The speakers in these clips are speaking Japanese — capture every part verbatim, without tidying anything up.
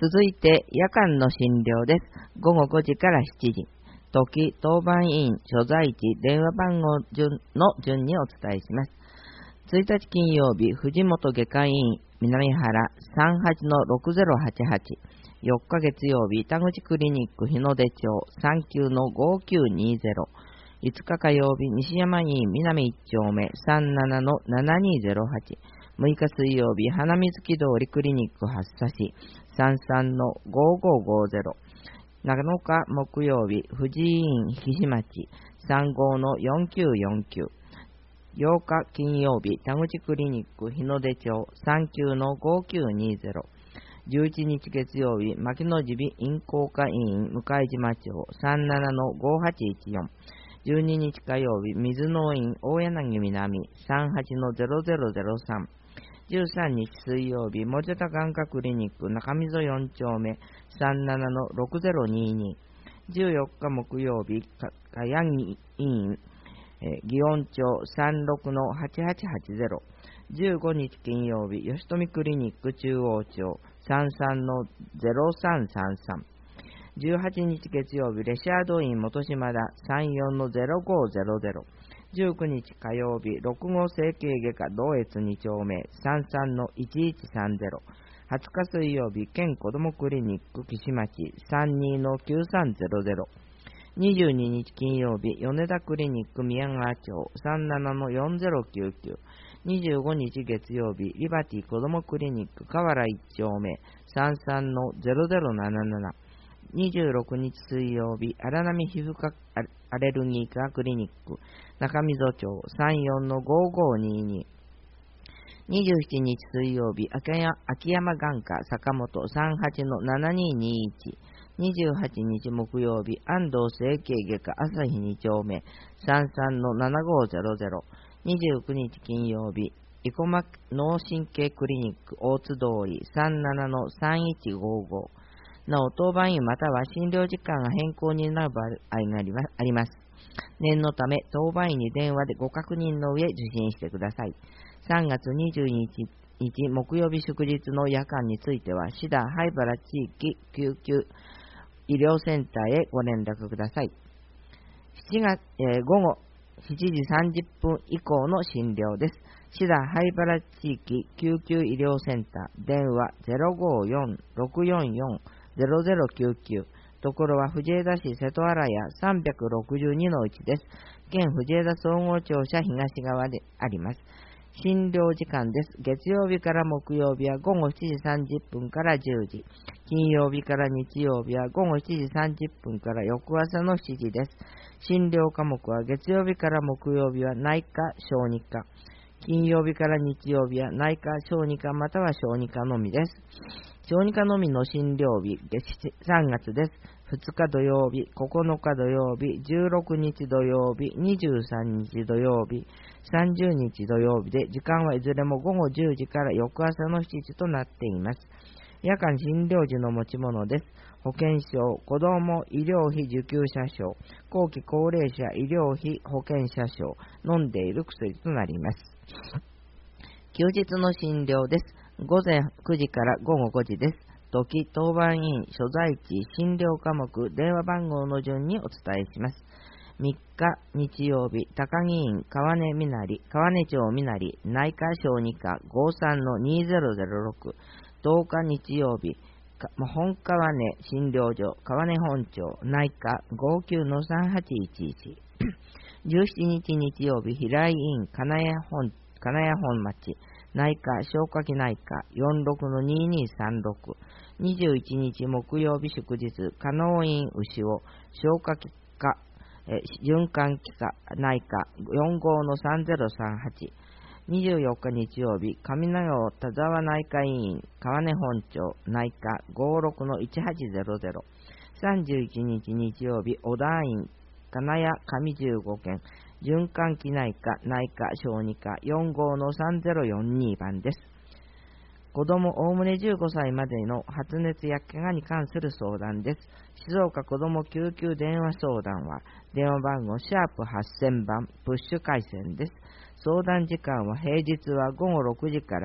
続いて夜間の診療です。午後ごじからしちじ。時、当番員、所在地、電話番号順の順にお伝えします。ついたち金曜日、藤本外科医院、南原 さんはちのろくぜろはちはち。よっか月曜日、田口クリニック日の出町 さんきゅうのごきゅうにぜろ。いつか火曜日、西山医院南いっ丁目 さんななのななにぜろはち。むいか水曜日、花水木通りクリニック発佐市 さんさんのごごごぜろ。なのか木曜日、藤井院菱町 さんごのよんきゅうよんきゅう。ようか金曜日、田口クリニック日の出町 さんきゅうのごきゅうにぜろ。じゅういちにち月曜日、牧野耳鼻咽喉科医院向島町 さんななのごはちいちよん。じゅうににち火曜日、水野院大柳南 さんはちのぜろぜろぜろさん。じゅうさんにち水曜日、もじゃた眼科クリニック中溝よん丁目 さんななのろくぜろにに。じゅうよっか木曜日、かやん医院祇園町 さんろくのはちはちはちぜろ。じゅうごにち金曜日、吉富クリニック中央町 さんさんのぜろさんさんさん。じゅうはちにち月曜日、レシャード院元島田 さんよんのぜろごぜろぜろ。じゅうくにち火曜日、ろくご整形外科同越に丁目 さんさんのいちいちさんぜろ。はつか水曜日、県子どもクリニック岸町 さんにのきゅうさんぜろぜろ。にじゅうににち金曜日、米田クリニック宮川町 さんななのよんぜろきゅうきゅう。にじゅうごにち月曜日、リバティ子どもクリニック河原いっ丁目 さんさんのぜろぜろなななな。にじゅうろくにち水曜日、荒波皮膚科アレルギー科クリニック中溝町 さんよんのごごにに。にじゅうしちにち水曜日、秋山眼科坂本 さんはちのななににいち。にじゅうはちにち木曜日、安藤整形外科朝日に丁目 さんさんのななごぜろぜろ。にじゅうくにち金曜日、生駒脳神経クリニック大津通り さんななのさんいちごご。なお、当番員または診療時間が変更になる場合があります。念のため、当番員に電話でご確認の上受診してください。さんがつにじゅうにち木曜日祝日の夜間については、シダ灰原地域救急医療センターへご連絡ください。しちがつ、えー、午後しちじさんじゅっぷん以降の診療です。シダ灰原地域救急医療センター、電話 ゼロごよんろくよんよんゼロゼロきゅうきゅう。ところは藤枝市瀬戸原屋 さんびゃくろくじゅうにのいちです。現藤枝総合庁舎東側であります。診療時間です。月曜日から木曜日は午後しちじさんじゅっぷんからじゅうじ。金曜日から日曜日は午後しちじさんじゅっぷんから翌朝のしちじです。診療科目は月曜日から木曜日は内科、小児科。金曜日から日曜日は内科、小児科または小児科のみです。小児科のみの診療日、さんがつです。ふつか土曜日、ここのか土曜日、じゅうろくにち土曜日、にじゅうさんにち土曜日、さんじゅうにち土曜日で、時間はいずれもごごじゅうじから翌朝のしちじとなっています。夜間診療時の持ち物です。保険証、子ども医療費受給者証、後期高齢者医療費保険者証、飲んでいる薬となります。休日の診療です。午前くじから午後ごじです。時、当番員、所在地、診療科目、電話番号の順にお伝えします。みっか日曜日、高木院、川根みなり、川根町みなり、内科小児科 ごさんのにぜろぜろろく。とおか日曜日、本川根診療所、川根本町、内科 ごきゅうのさんはちいちいち。じゅうしちにち日曜日、平井院、金谷本、金谷本町、内科、消化器内科 よんろくのににさんろく。にじゅういちにち木曜日祝日、加納院牛尾、消化器科、え循環器科内科よんごのさんぜろさんはち。にじゅうよっか日曜日、上長尾田沢内科医院、川根本町、内科ごろくのいちはちぜろぜろ。さんじゅういちにち日曜日、小田院、金谷上じゅうごけん、循環器内科、内科、小児科よんごのさんぜろよんにばんです。子どもおおむねじゅうごさいまでの発熱や怪我に関する相談です。静岡子ども救急電話相談は、電話番号シャープはっせんばん、プッシュ回線です。相談時間は平日はごごろくじから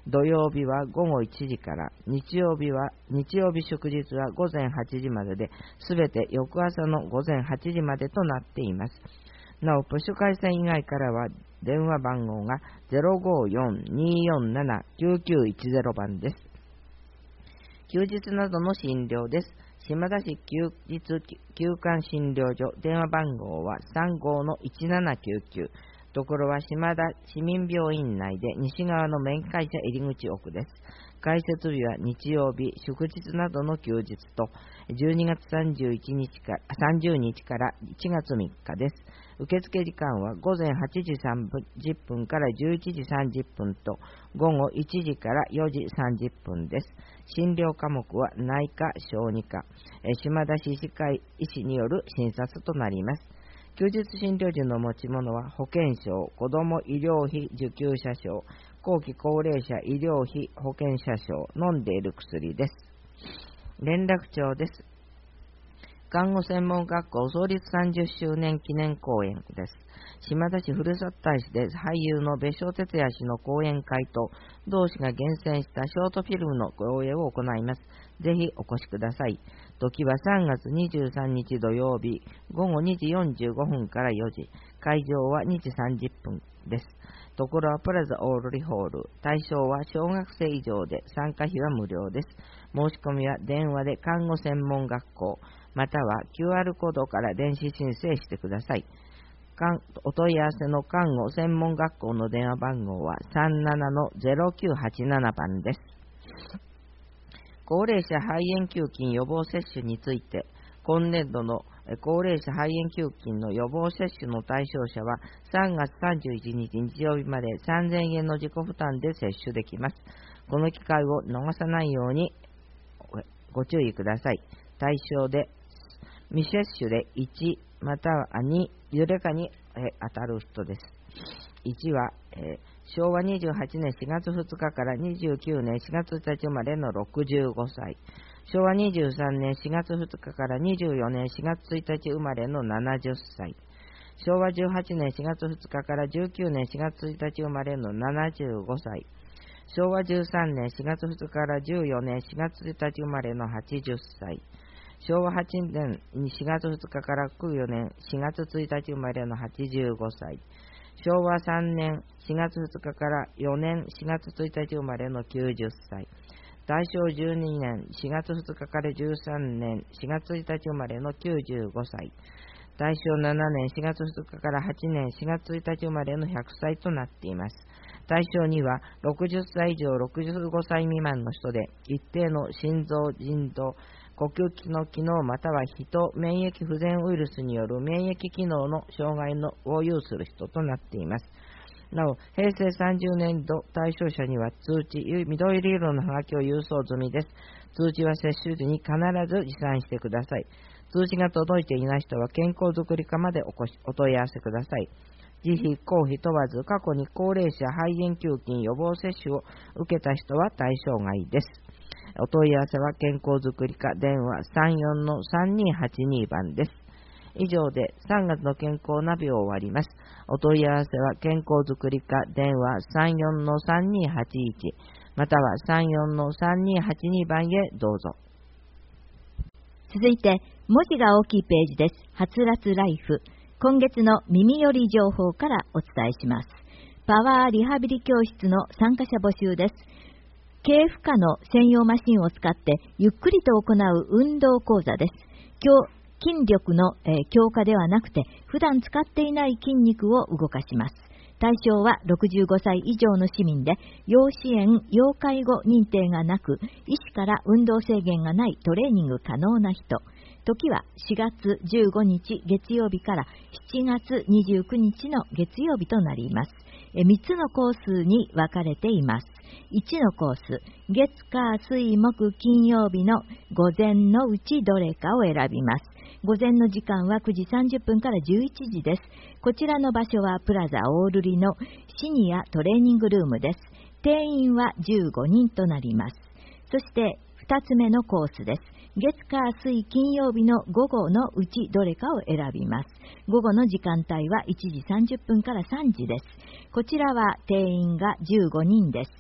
土曜日はごごいちじから、日曜日は、日曜日祝日はごぜんはちじまでで、すべて翌朝のごぜんはちじまでとなっています。なお、プッシュ回線以外からは、電話番号が ゼロごよんにーよんななきゅうきゅういちゼロ 番です。休日などの診療です。島田市休日休館診療所、電話番号は さんごのいちななきゅうきゅう。ところは島田市民病院内で西側の面会者入り口奥です。開設日は日曜日、祝日などの休日とじゅうにがつさんじゅういちにちからさんじゅうにちからいちがつみっかです。受付時間はごぜんはちじさんじゅっぷんからじゅういちじさんじゅっぷんとごごいちじからよじさんじゅっぷんです。診療科目は内科、小児科、島田市医師会医師による診察となります。休日診療時の持ち物は保険証、子ども医療費受給者証、後期高齢者医療費保険者証、飲んでいる薬です。連絡帳です。看護専門学校創立さんじゅっしゅうねん記念講演です。島田市ふるさと大使で俳優の別所哲也氏の講演会と同氏が厳選したショートフィルムの上映を行います。ぜひお越しください。時はさんがつにじゅうさんにち土曜日ごごにじよんじゅうごふんからよじ、会場はにじさんじゅっぷんです。ところはプラザオールリホール、対象は小学生以上で参加費は無料です。申し込みは電話で看護専門学校または キューアール コードから電子申請してください。お問い合わせの看護専門学校の電話番号は さんななのゼロきゅうはちなな 番です。高齢者肺炎球菌予防接種について、今年度の高齢者肺炎球菌の予防接種の対象者はさんがつさんじゅういちにち日曜日までさんぜんえんの自己負担で接種できます。この機会を逃さないようにご注意ください。対象で未接種でいちまたはに、どれかに当たる人です。いちは、えー、しょうわにじゅうはちねんしがつふつかからにじゅうきゅうねんしがつついたち生まれのろくじゅうごさい。しょうわにじゅうさんねんしがつふつかからにじゅうよねんしがつついたち生まれのななじゅっさい。しょうわじゅうはちねんしがつふつかからじゅうきゅうねんしがつついたち生まれのななじゅうごさい。しょうわじゅうさんねんしがつふつかからじゅうよねんしがつついたち生まれのはちじゅっさい。しょうわはちねんしがつふつかからきゅうよねんしがつついたち生まれのはちじゅうごさい。しょうわさんねんしがつふつかからよねんしがつついたち生まれのきゅうじゅっさい。大正じゅうにねんしがつふつかからじゅうさんねんしがつついたち生まれのきゅうじゅうごさい。大正ななねんしがつふつかからはちねんしがつついたち生まれのひゃくさいとなっています。対象にはろくじゅっさい以上ろくじゅうごさい未満の人で一定の心臓、腎臓、呼吸器の機能または人免疫不全ウイルスによる免疫機能の障害のを有する人となっています。なお、平成さんじゅうねん度対象者には通知、緑色のハガキを郵送済みです。通知は接種時に必ず持参してください。通知が届いていない人は健康づくり課まで お, こしお問い合わせください。自費、公費問わず過去に高齢者肺炎球菌予防接種を受けた人は対象外です。お問い合わせは健康づくり課電話 さんよんのさんにーはちに 番です。以上でさんがつの健康ナビを終わります。お問い合わせは健康づくり課電話 さんよんのさんにーはちいち または さんよんのさんにーはちに 番へどうぞ。 続いて文字が大きいページです。はつらつライフ、今月の耳寄り情報からお伝えします。パワーリハビリ教室の参加者募集です。経負荷の専用マシンを使ってゆっくりと行う運動講座です。今日筋力の、えー、強化ではなくて普段使っていない筋肉を動かします。対象はろくじゅうごさい以上の市民で、要支援・要介護認定がなく、医師から運動制限がないトレーニング可能な人。時はしがつじゅうごにち月曜日からしちがつにじゅうくにちの月曜日となります。みっつのコースに分かれています。いちのコース、月火水木金曜日の午前のうちどれかを選びます。午前の時間はくじさんじゅっぷんからじゅういちじです。こちらの場所はプラザオールリのシニアトレーニングルームです。定員はじゅうごにんとなります。そしてふたつめのコースです。月火水金曜日の午後のうちどれかを選びます。午後の時間帯はいちじさんじゅっぷんからさんじです。こちらは定員がじゅうごにんです。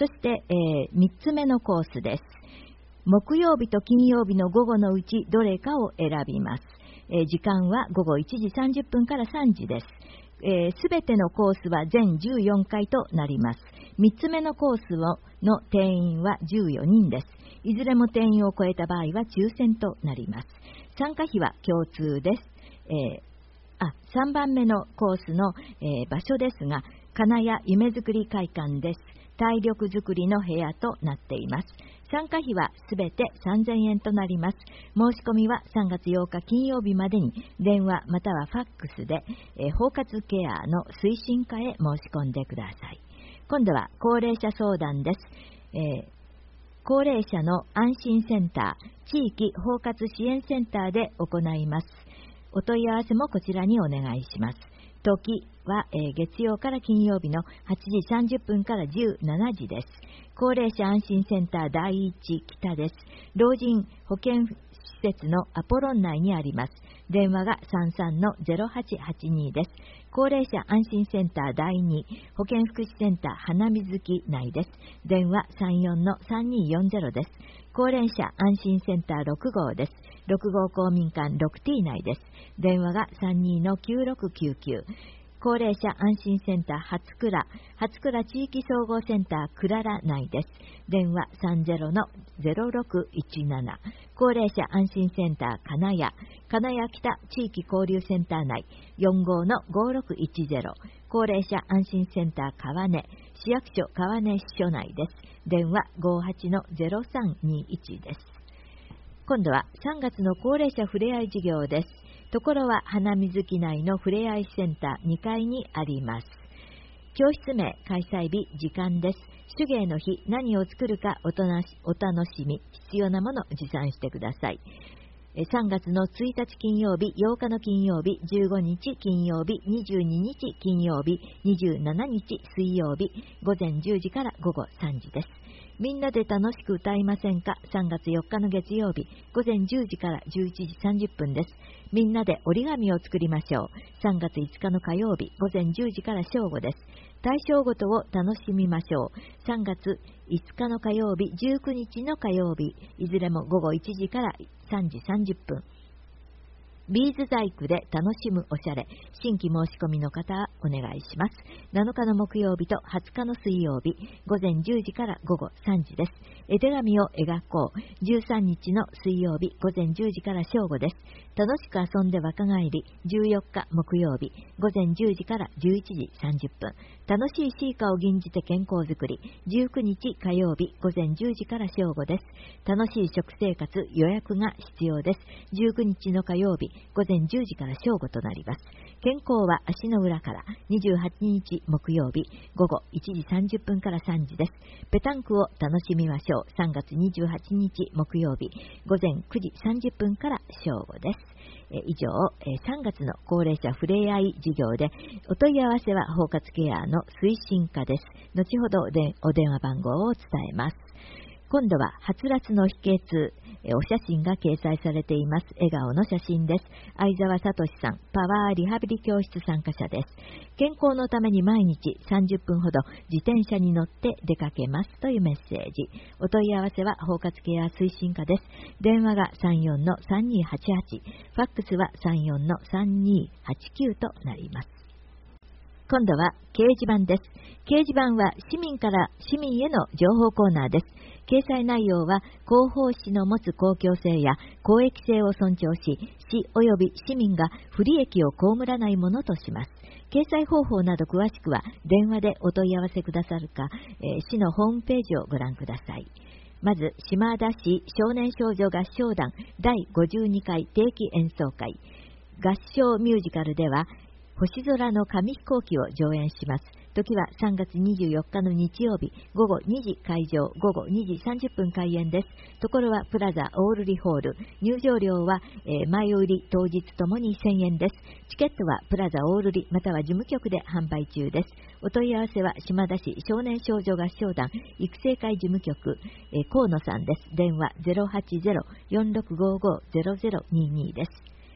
そして、えー、みっつめのコースです。木曜日と金曜日の午後のうちどれかを選びます。えー、時間はごごいちじさんじゅっぷんからさんじです。すべ、えー、てのコースは全じゅうよんかいとなります。みっつめのコースをの定員はじゅうよにんです。いずれも定員を超えた場合は抽選となります。参加費は共通です。えー、あさんばんめのコースの、えー、場所ですが、金谷夢づくり会館です。体力づくりの部屋となっています。参加費はすべてさんぜんえんとなります。申し込みはさんがつようか金曜日までに電話またはファックスで、えー、包括ケアの推進課へ申し込んでください。今度は高齢者相談です。えー、高齢者の安心センター、地域包括支援センターで行います。お問い合わせもこちらにお願いします。時は、えー、月曜から金曜日のはちじさんじゅっぷんからじゅうしちじです。高齢者安心センター第一北です。老人保健施設のアポロン内にあります。電話が さんさんのゼロはちはちに です。高齢者安心センター第二保健福祉センター花水木内です。電話さんよんのさんにーよんゼロです。高齢者安心センターろくごうです。ろくごう公民館 ろくティー 内です。電話がさんにーのきゅうろくきゅうきゅう。高齢者安心センター初倉、初倉地域総合センタークララ内です。電話さんぜろのゼロろくいちなな。高齢者安心センター金谷、金谷北地域交流センター内よんごうのごろくいちゼロ。高齢者安心センター川根、市役所川根支所内です。電話ごはちのゼロさんにいちです。今度はさんがつの高齢者ふれあい事業です。ところは花水木内のふれあいセンターにかいにあります。教室名、開催日、時間です。手芸の日、何を作るかおとなしお楽しみ、必要なものを持参してください。さんがつのついたち金曜日、ようかの金曜日、じゅうごにち金曜日、にじゅうににち金曜日、にじゅうしちにち水曜日、ごぜんじゅうじからごごさんじです。みんなで楽しく歌いませんか。さんがつよっかの月曜日、ごぜんじゅうじからじゅういちじさんじゅっぷんです。みんなで折り紙を作りましょう。さんがついつかの火曜日、ごぜんじゅうじから正午です。対象ごとを楽しみましょう。さんがついつかの火曜日、じゅうくにちの火曜日、いずれもごごいちじからさんじさんじゅっぷん。ビーズ細工で楽しむおしゃれ、新規申し込みの方はお願いします。なのかの木曜日とはつかの水曜日、ごぜんじゅうじからごごさんじです。絵手紙を描こう。じゅうさんにちの水曜日、ごぜんじゅうじから正午です。楽しく遊んで若返り、じゅうよっか木曜日、ごぜんじゅうじからじゅういちじさんじゅっぷん。楽しいシーカーを吟じて健康づくり、じゅうくにち火曜日、ごぜんじゅうじから正午です。楽しい食生活、予約が必要です。じゅうくにちの火曜日、ごぜんじゅうじから正午となります。健康は足の裏から、にじゅうはちにち木曜日、ごごいちじさんじゅっぷんからさんじです。ペタンクを楽しみましょう。さんがつにじゅうはちにち木曜日、ごぜんくじさんじゅっぷんから正午です。え以上、えさんがつの高齢者ふれあい事業で、お問い合わせは包括ケアの推進課です。後ほどでお電話番号を伝えます。今度ははつらつの秘訣、お写真が掲載されています。笑顔の写真です。相沢聡さん、パワーリハビリ教室参加者です。健康のために毎日さんじゅっぷんほど自転車に乗って出かけますというメッセージ。お問い合わせは包括ケア推進課です。電話がさんよんのさんにーはちはち、ファックスはさんよんのさんにーはちきゅうとなります。今度は掲示板です。掲示板は市民から市民への情報コーナーです。掲載内容は広報誌の持つ公共性や公益性を尊重し、市及び市民が不利益を被らないものとします。掲載方法など詳しくは電話でお問い合わせくださるか、えー、市のホームページをご覧ください。まず、島田市少年少女合唱団だいごじゅうにかい定期演奏会。合唱ミュージカルでは、星空の紙飛行機を上演します。時はさんがつにじゅうよっかの日曜日、ごごにじ会場、ごごにじさんじゅっぷん開演です。ところはプラザオールリホール。入場料は、えー、前売り当日ともにせんえんです。チケットはプラザオールリまたは事務局で販売中です。お問い合わせは島田市少年少女合唱団育成会事務局、えー、河野さんです。電話 ゼロはちゼロ よんろくごご ゼロゼロにに です。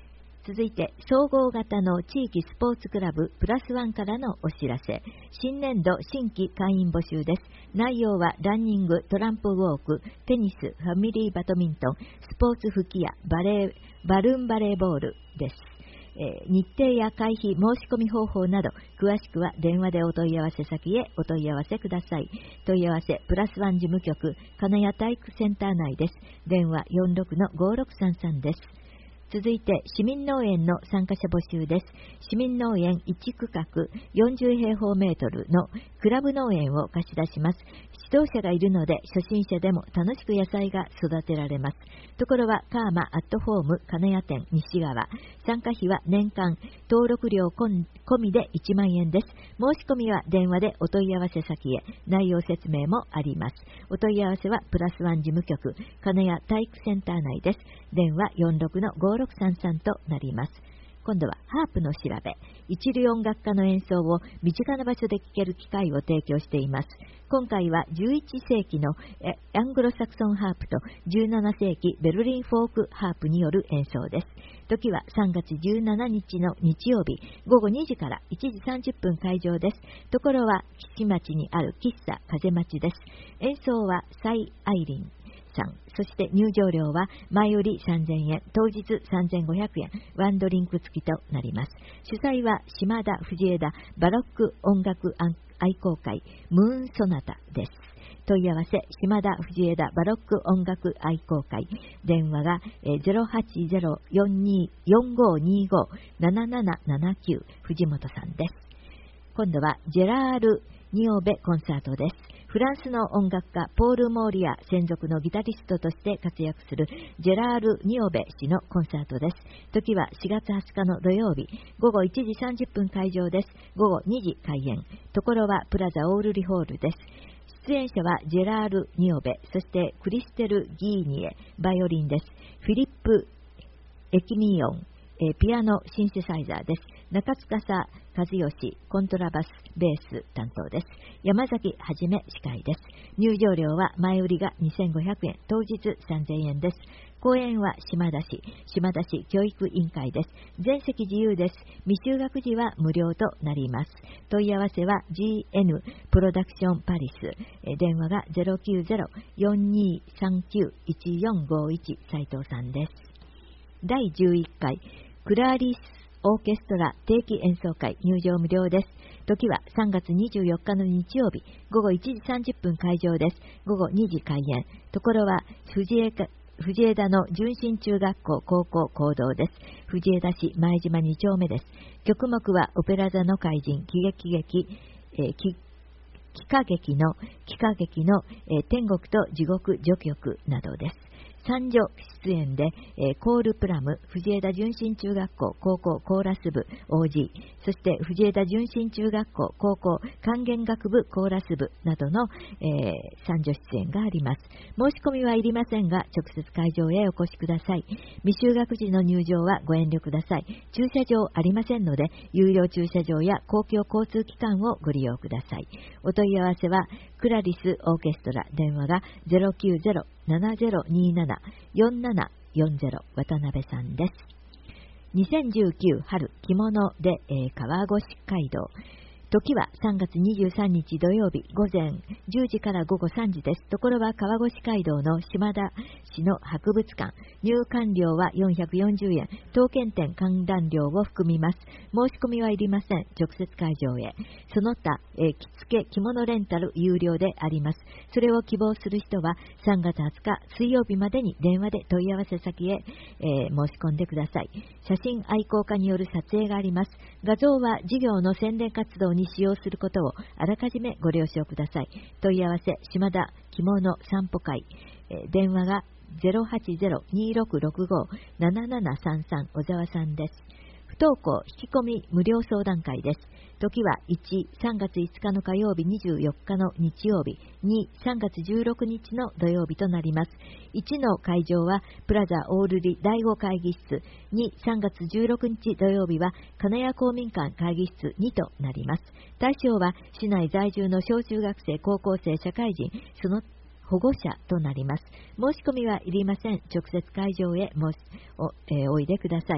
続いて、総合型の地域スポーツクラブプラスワンからのお知らせ。新年度新規会員募集です。内容はランニング、トランプウォーク、テニス、ファミリーバドミントン、スポーツ吹き矢、バレー、バルーンバレーボールです。えー、日程や会費、申し込み方法など、詳しくは電話でお問い合わせ先へお問い合わせください。問い合わせ、プラスワン事務局、金谷体育センター内です。電話 よんろくのごろくさんさん です。続いて、市民農園の参加者募集です。市民農園いち区画よんじゅうへいほうメートルのクラブ農園を貸し出します。指導者がいるので、初心者でも楽しく野菜が育てられます。ところは、カーマアットホーム金谷店西側。参加費は年間、登録料込みでいちまんえんです。申し込みは電話でお問い合わせ先へ。内容説明もあります。お問い合わせはプラスワン事務局、金谷体育センター内です。電話よんろくのごろくさんさんとなります。今度はハープの調べ。一流音楽家の演奏を身近な場所で聴ける機会を提供しています。今回はじゅういっせいきのアングロサクソンハープとじゅうななせいきベルリンフォークハープによる演奏です。時はさんがつじゅうしちにちの日曜日ごごにじからいちじさんじゅっぷん会場です。ところは岸町にある喫茶風町です。演奏はサイ・アイリンさん、そして入場料は前よりさんぜんえん、当日さんぜんごひゃくえん、ワンドリンク付きとなります。主催は島田藤枝バロック音楽愛好会ムーンソナタです。問い合わせ、島田藤枝バロック音楽愛好会。電話が ゼロはちゼロ よんごにご ななななななきゅう 藤本さんです。今度はジェラール・ニオベコンサートです。フランスの音楽家ポール・モーリア専属のギタリストとして活躍するジェラール・ニオベ氏のコンサートです。時はしがつはつかの土曜日ごごいちじさんじゅっぷん会場です。ごごにじ開演。ところはプラザオールリホールです。出演者はジェラール・ニオベ、そしてクリステル・ギーニエ、バイオリンです。フィリップ・エキミオン、えピアノ・シンセサイザーです。中司和義、コントラバス、ベース担当です。山崎はじめ司会です。入場料は前売りがにせんごひゃくえん、当日さんぜんえんです。公演は島田市、島田市教育委員会です。全席自由です。未就学時は無料となります。問い合わせは ジーエヌ プロダクションパリス、え電話が ゼロきゅうゼロ よんにさんきゅう いちよんごいち 斉藤さんです。だいじゅういっかいクラーリスオーケストラ定期演奏会、入場無料です。時はさんがつにじゅうよっかの日曜日ごごいちじさんじゅっぷん会場です。ごごにじ開演。ところは藤枝藤枝の純真中学校高校講堂です。藤枝市前島に丁目です。曲目はオペラ座の怪人、喜劇劇、えー、喜歌劇の喜歌劇の、えー、天国と地獄序曲などです。三女出演で、えー、コールプラム、藤枝純真中学校高校コーラス部 オージー、そして藤枝純真中学校高校管弦楽部コーラス部などの、えー、三女出演があります。申し込みはいりませんが、直接会場へお越しください。未就学時の入場はご遠慮ください。駐車場ありませんので、有料駐車場や公共交通機関をご利用ください。お問い合わせはクラリスオーケストラ、電話が ゼロきゅうゼロ ななゼロになな よんななよんゼロ 渡辺さんです。にせんじゅうきゅう春着物で、えー、川越街道。時はさんがつにじゅうさんにち土曜日午前じゅうじからごごさんじです。ところは川越街道の島田市の博物館。入館料はよんひゃくよんじゅうえん、当検店観覧料を含みます。申し込みはいりません。直接会場へ。その他、えー、着付け着物レンタル有料であります。それを希望する人はさんがつはつか水曜日までに電話で問い合わせ先へ、えー、申し込んでください。写真愛好家による撮影があります。画像は事業の宣伝活動に使用することをあらかじめご了承ください。問い合わせ島田着物散歩会、えー、電話が ゼロはちゼロ にろくろくご ななななさんさん 小沢さんです。不登校引き込み無料相談会です。時はいち、さんがついつかの火曜日にじゅうよっかの日曜日、に、さんがつじゅうろくにちの土曜日となります。いちの会場はプラザオールリだいご会議室、に、さんがつじゅうろくにち土曜日は金谷公民館会議室にとなります。対象は市内在住の小中学生、高校生、社会人、その保護者となります。申し込みはいりません。直接会場へ申し お,、えー、おいでください。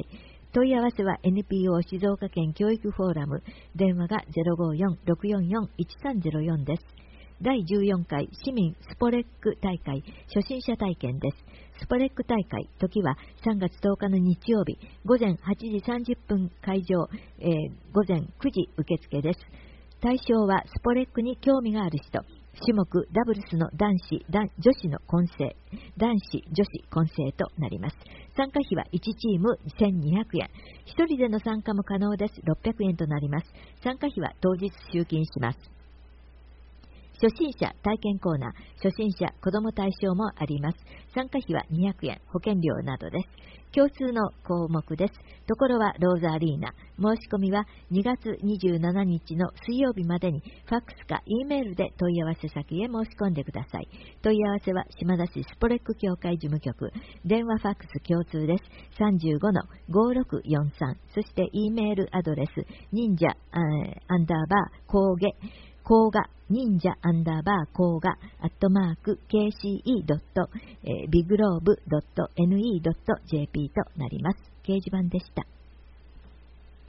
問い合わせは エヌピーオー 静岡県教育フォーラム、電話が ゼロごよん ろくよんよん いちさんゼロよん です。だいじゅうよんかい市民スポレック大会初心者体験です。スポレック大会、時はさんがつとおかの日曜日、午前はちじさんじゅっぷん会場、えー、午前くじ受付です。対象はスポレックに興味がある人、種目ダブルスの男子、女子の混成、男子、女子混成となります。参加費はいちチームせんにひゃくえん、ひとりでの参加も可能です。ろっぴゃくえんとなります。参加費は当日集金します。初心者体験コーナー、初心者子ども対象もあります。参加費はにひゃくえん、保険料などです。共通の項目です。ところはローザアリーナ。申し込みはにがつにじゅうしちにちの水曜日までにファックスか E メールで問い合わせ先へ申し込んでください。問い合わせは島田市スポレック協会事務局、電話ファックス共通です。さんじゅうごのごろくよんさん、そして E メールアドレス忍者アンダーバー工芸工画忍者アンダーバー工画アットマーク ケーシーイー ドット ビグローブ ドット エヌイー ドット ジェーピー となります。掲示板でした。